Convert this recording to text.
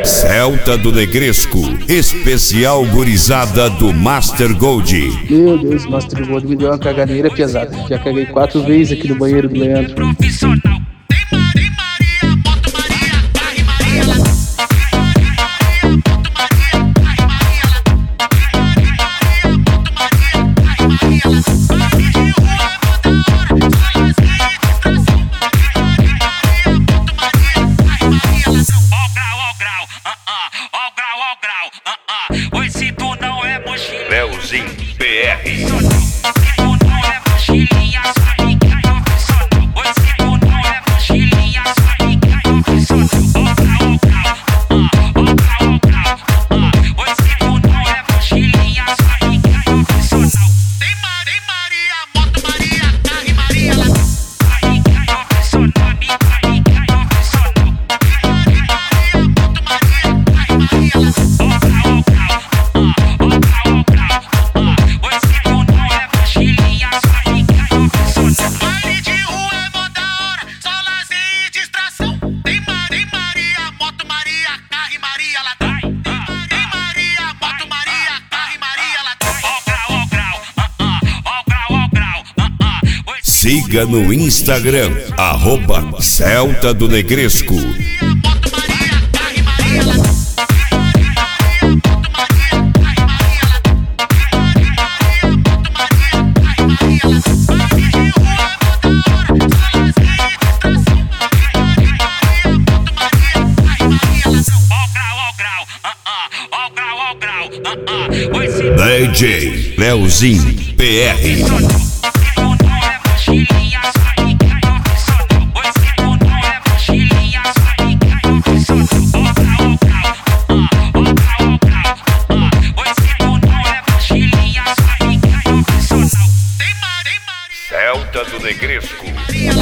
Celta do Negresco, especial gurizada do Master Gold. Meu Deus, o Master Gold me deu uma caganeira pesada. Já caguei 4 vezes aqui no banheiro do Leandro. Profissional. Tem Maria, boto Maria, carre Maria, lá. Oi, se tu não é mochilinha, Leozinho PR. tu não é mochilinha, sabe que é profissional. Oi, se tu não é mochilinha, sabe que é profissional. Oi, se tu não é mochilinha, sabe que é profissional. Tem Maria, moto Maria, carre Maria, lá. Sabe que é profissional, sabe que é profissional. Maria, moto Maria, carre Maria, lá. Siga no Instagram, @Celta do Negresco. DJ Leozinho PR. Celta do Negresco.